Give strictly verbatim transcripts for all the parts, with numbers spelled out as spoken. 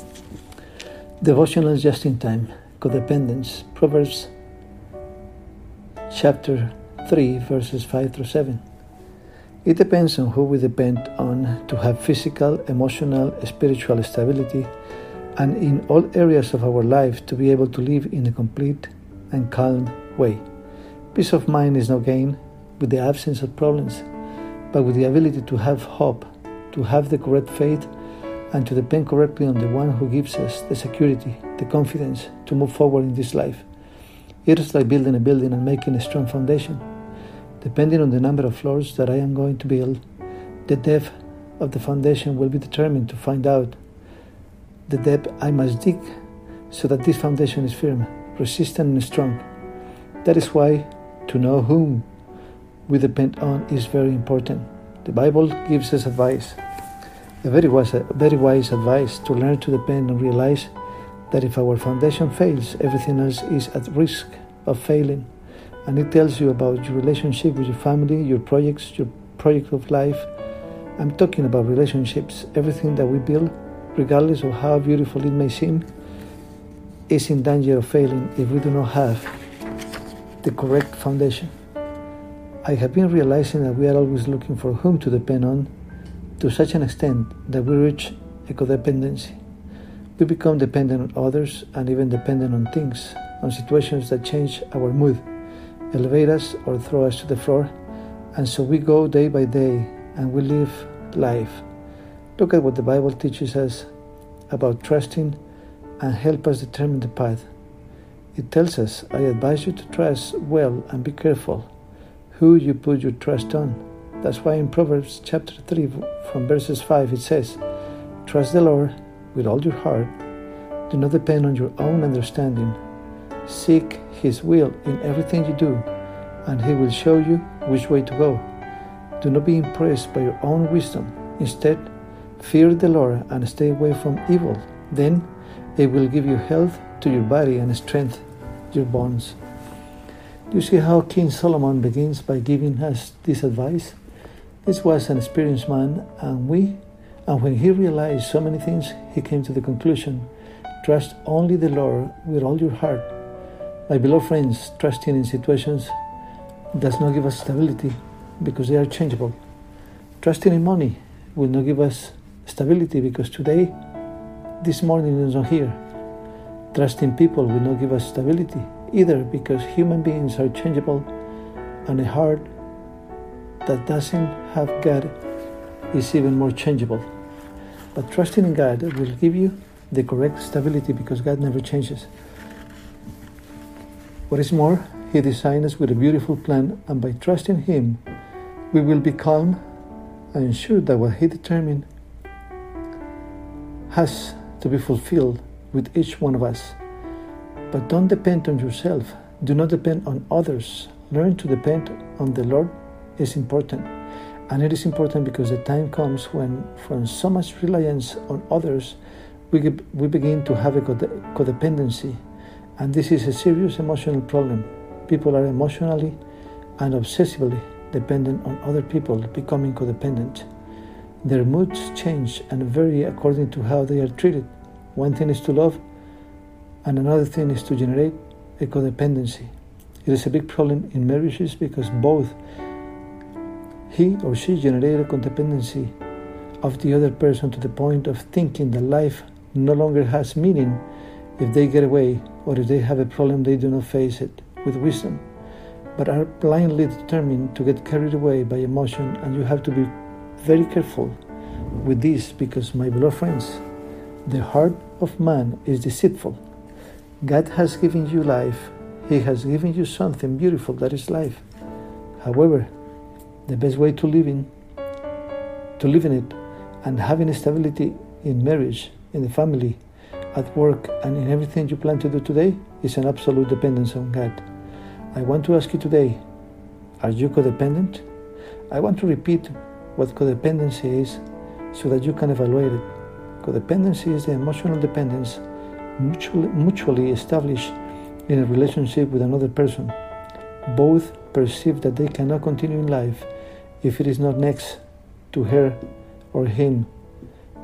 Devotional just in time, codependence, Proverbs chapter three, verses five through seven. It depends on who we depend on to have physical, emotional, spiritual stability, and in all areas of our life to be able to live in a complete and calm way. Peace of mind is not gained with the absence of problems, but with the ability to have hope, to have the correct faith, and to depend correctly on the one who gives us the security, the confidence to move forward in this life. It is like building a building and making a strong foundation. Depending on the number of floors that I am going to build, the depth of the foundation will be determined to find out the depth I must dig so that this foundation is firm, resistant and strong. That is why to know whom we depend on is very important. The Bible gives us advice, a very wise, a very wise advice to learn to depend and realize that if our foundation fails, everything else is at risk of failing. And it tells you about your relationship with your family, your projects, your project of life. I'm talking about relationships. Everything that we build, regardless of how beautiful it may seem, is in danger of failing if we do not have the correct foundation. I have been realizing that we are always looking for whom to depend on to such an extent that we reach a codependency. We become dependent on others and even dependent on things, on situations that change our mood, elevate us or throw us to the floor, and so we go day by day and we live life. Look at what the Bible teaches us about trusting and help us determine the path. It tells us, I advise you to trust well and be careful who you put your trust on. That's why in Proverbs chapter three from verses five it says, trust the Lord with all your heart. Do not depend on your own understanding. Seek His will in everything you do, and He will show you which way to go. Do not be impressed by your own wisdom. Instead, fear the Lord and stay away from evil. Then it will give you health to your body and strength your bones. Do you see how King Solomon begins by giving us this advice? This was an experienced man, and we, and when he realized so many things, he came to the conclusion, trust only the Lord with all your heart. My beloved friends, trusting in situations does not give us stability because they are changeable. Trusting in money will not give us stability because today, this morning is not here. Trusting people will not give us stability either because human beings are changeable, and a heart that doesn't have God is even more changeable. But trusting in God will give you the correct stability because God never changes. What is more, He designed us with a beautiful plan, and by trusting Him, we will be calm and sure that what He determined has to be fulfilled with each one of us. But don't depend on yourself. Do not depend on others. Learn to depend on the Lord is important. And it is important because the time comes when, from so much reliance on others, we, we begin to have a codependency. And this is a serious emotional problem. People are emotionally and obsessively dependent on other people, becoming codependent. Their moods change and vary according to how they are treated. One thing is to love, and another thing is to generate a codependency. It is a big problem in marriages because both he or she generate a codependency of the other person to the point of thinking that life no longer has meaning if they get away, or if they have a problem they do not face it with wisdom, but are blindly determined to get carried away by emotion. And you have to be very careful with this because, my beloved friends, the heart of man is deceitful. God has given you life. He has given you something beautiful that is life. However, the best way to live in, to live in it and having stability in marriage, in the family, at work, and in everything you plan to do today is an absolute dependence on God. I want to ask you today, are you codependent? I want to repeat what codependency is so that you can evaluate it. Codependency is the emotional dependence mutually, mutually established in a relationship with another person. Both perceive that they cannot continue in life if it is not next to her or him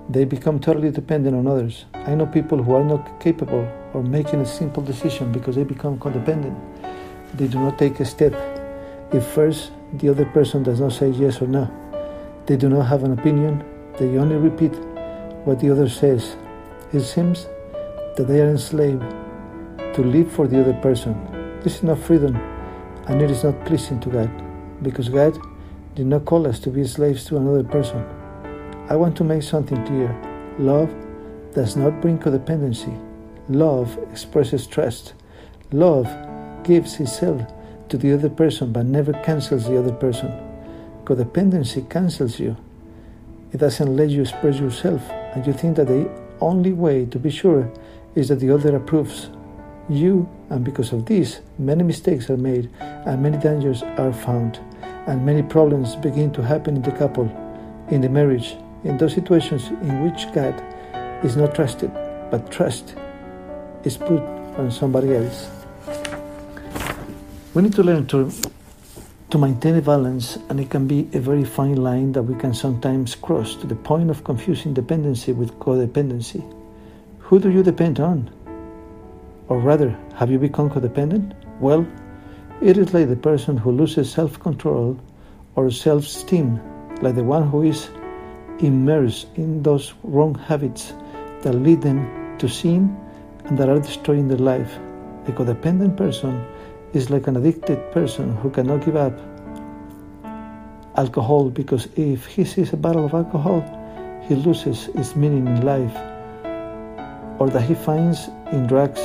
They become totally dependent on others. I know people who are not capable of making a simple decision because they become codependent. They do not take a step if first the other person does not say yes or no. They do not have an opinion. They only repeat what the other says. It seems that they are enslaved to live for the other person. This is not freedom, and it is not pleasing to God, because God did not call us to be slaves to another person. I want to make something clear. Love does not bring codependency. Love expresses trust. Love gives itself to the other person but never cancels the other person. Codependency cancels you. It doesn't let you express yourself, and you think that the only way to be sure is that the other approves you, and because of this, many mistakes are made and many dangers are found, and many problems begin to happen in the couple, in the marriage, in those situations in which God is not trusted, but trust is put on somebody else. We need to learn to, to maintain a balance, and it can be a very fine line that we can sometimes cross to the point of confusing dependency with codependency. Who do you depend on? Or rather, have you become codependent? Well, it is like the person who loses self-control or self-esteem, like the one who is immersed in those wrong habits that lead them to sin and that are destroying their life. A codependent person is like an addicted person who cannot give up alcohol, because if he sees a bottle of alcohol, he loses its meaning in life, or that he finds in drugs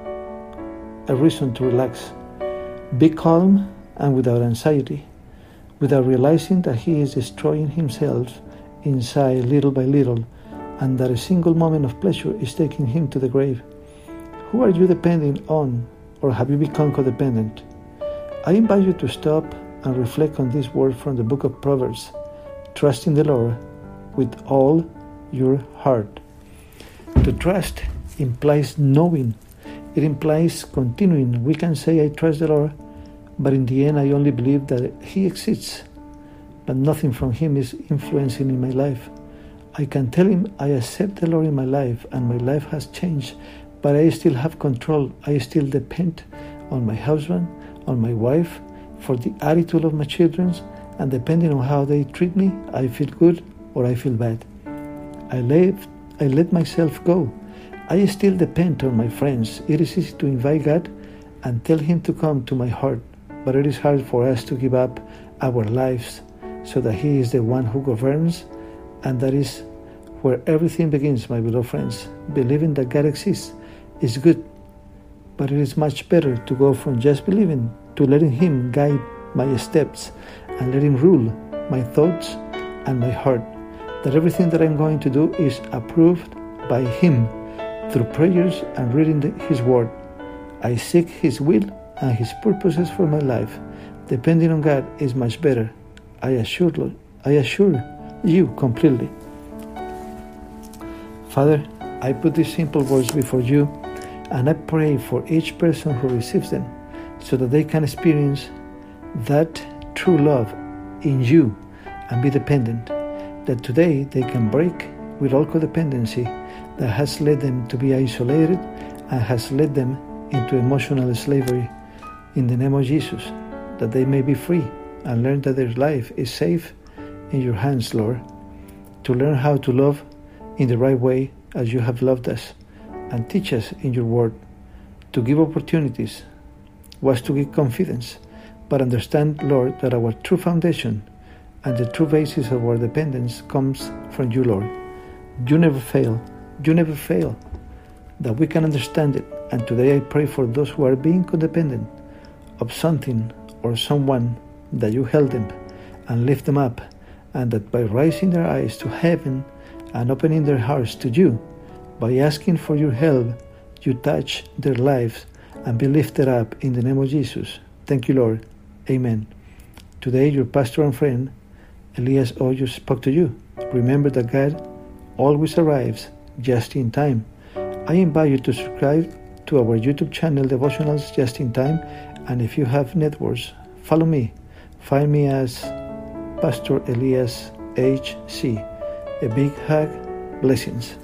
a reason to relax. Be calm and without anxiety, without realizing that he is destroying himself inside little by little, and that a single moment of pleasure is taking him to the grave. Who are you depending on, or have you become codependent? I invite you to stop and reflect on this word from the book of Proverbs. Trust in the Lord with all your heart. To trust implies knowing. It implies continuing. We can say, I trust the Lord, but in the end I only believe that He exists, but nothing from Him is influencing in my life. I can tell Him I accept the Lord in my life, and my life has changed, but I still have control. I still depend on my husband, on my wife, for the attitude of my children, and depending on how they treat me, I feel good or I feel bad. I let, I let myself go. I still depend on my friends. It is easy to invite God and tell Him to come to my heart, but it is hard for us to give up our lives so that He is the one who governs, and that is where everything begins, my beloved friends. Believing that God exists is good, but it is much better to go from just believing to letting Him guide my steps and let Him rule my thoughts and my heart, that everything that I'm going to do is approved by Him through prayers and reading the, His Word. I seek His will and His purposes for my life. Depending on God is much better. I assure, I assure you completely. Father, I put these simple words before you, and I pray for each person who receives them, so that they can experience that true love in you and be dependent, that today they can break with all codependency that has led them to be isolated and has led them into emotional slavery. In the name of Jesus, that they may be free and learn that their life is safe in your hands, Lord, to learn how to love in the right way as you have loved us, and teach us in your word to give opportunities was to give confidence, but understand, Lord, that our true foundation and the true basis of our dependence comes from you, Lord. You never fail. You never fail. That we can understand it. And today I pray for those who are being codependent of something or someone, that you help them and lift them up, and that by raising their eyes to heaven and opening their hearts to you, by asking for your help, you touch their lives and be lifted up in the name of Jesus. Thank you, Lord. Amen. Today, your pastor and friend, Elias Oyo, spoke to you. Remember that God always arrives just in time. I invite you to subscribe to our YouTube channel, Devotionals Just in Time, and if you have networks, follow me. Find me as Pastor Elias H C. A big hug Blessings.